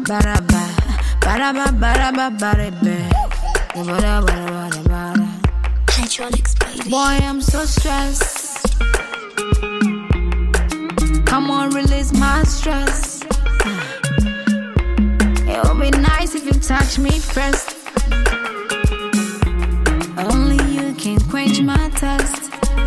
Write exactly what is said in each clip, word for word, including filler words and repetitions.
baraba, baraba, baraba, baraba. Hydraulics, baby. Boy, I'm so stressed. Come on, release my stress. It would be nice if you touch me first. Only you can quench my thirst.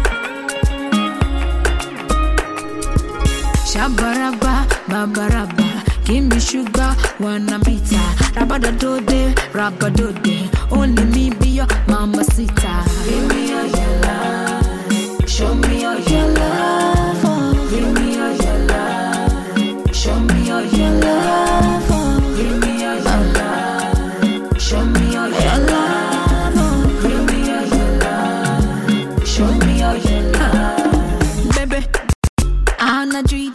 Shabaraba, babaraba. Give me sugar, wanna bita. Rabada dode, rabada dode. Only me be your mamacita. Give me all your love. Show me all your love. Oh. Give me all your love. Show me all your love. Oh. Give me all your love. Show me all your love. Oh. Give me all your love. Show me all your love. Baby, I'm not dreaming.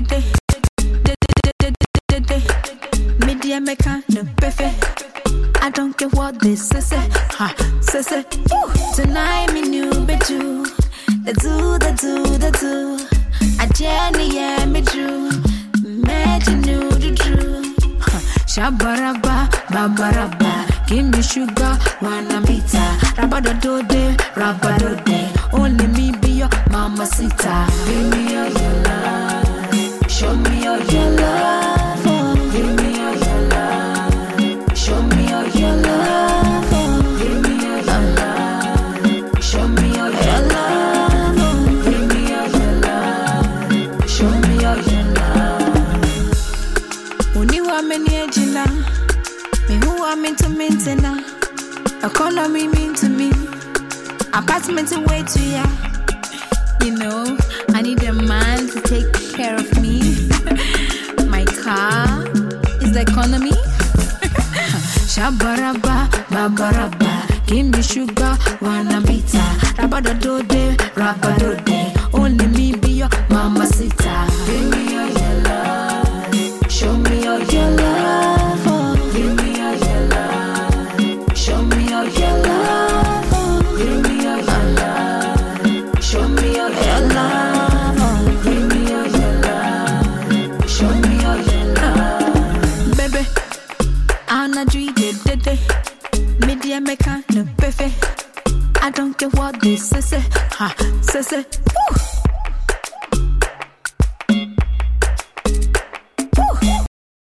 Media maker, no perfect. I don't care what this is. Ha, say, say. Tonight, me new bedroom. The do, the do, the do. I jenny, yeah, me drew. Imagine you, the drew. Shabaraba, babaraba. Give me sugar, wanna bita. Rabada dode, rabada dode. Only me be your mamacita. Give me all your love. Show me all your love. Give me all your love. Show me all your love. Give me all your love. Show me all your love. Give me all your love. Show me all your love. Uni wa meni ejina, me who wa meant to maintain. Economy mean to me. Apartment away to ya. You know, I need a man to take care of me. My car is the economy. Shabaraba, babaraba. Give me sugar, wanna bita. Rabada dode, rabada dode. Only me be your mamacita. Give me all your love. Show me all your love. Oh. Give me all your love. Show me all your love. Oh. Give me all your love. Show me all your love. Oh. Give me all your love. Show me all your love. Baby, I'm not dreaming. Media maker, no perfect. I don't care what this is. Ha, say, say.